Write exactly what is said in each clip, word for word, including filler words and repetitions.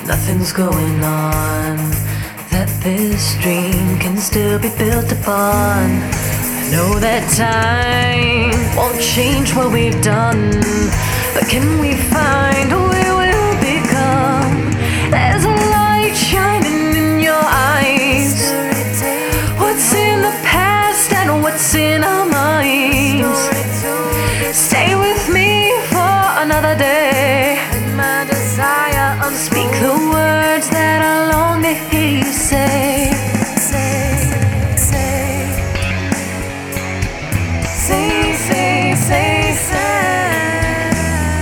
Nothing's going on that this dream can still be built upon. I know that time won't change what we've done, but can we find who we will become? There's a light shining in your eyes. What's in the past and what's in our minds? Stay with me for another day. My desire, speak the words that I long to hear you say. Say, say, say, say, say, say.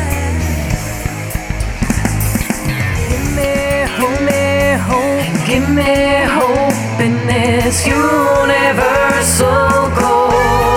Give me hope, me hope, and give me hope in this universe so cold.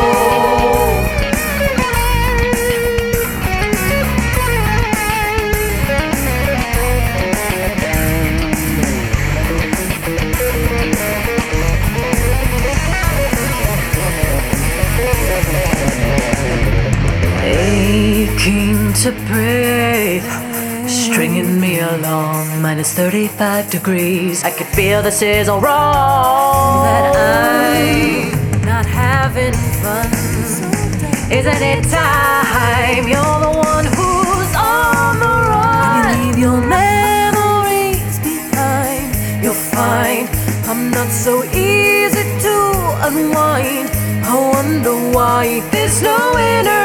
Aching to breathe, stringing me along, minus thirty-five degrees. I can feel this is all wrong, that I'm not having fun. Isn't it time? You're the one who's on the run. When you leave your memories behind, you'll find I'm not so easy to unwind. I wonder why there's no inner